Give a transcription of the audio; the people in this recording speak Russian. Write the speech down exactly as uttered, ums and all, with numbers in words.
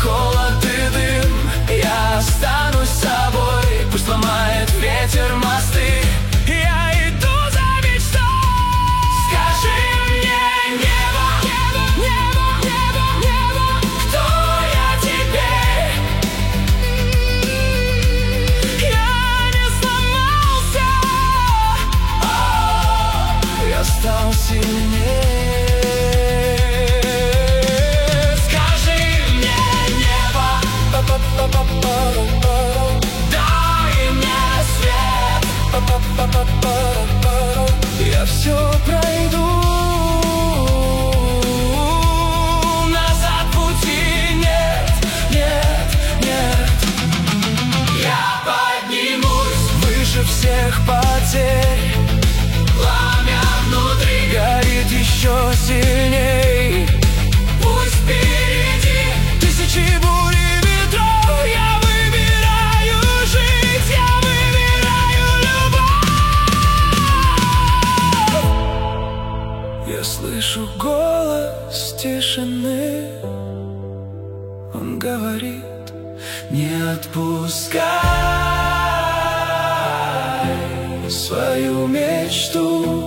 холод и дым. Я останусь с собой, пусть ломает ветер мосты. Я иду за мечтой. Скажи мне, небо, небо, небо, небо, небо, кто я теперь? Я не сломался, я стал сильнее. Я все пройду, назад пути нет, нет, нет. Я поднимусь выше всех потерь. Пламя внутри горит еще сильней. Пусть впереди тысячи бурь и ветров. Я выбираю жить, я выбираю любовь. Я слышу голос тишины. Он говорит: не отпускай свою мечту.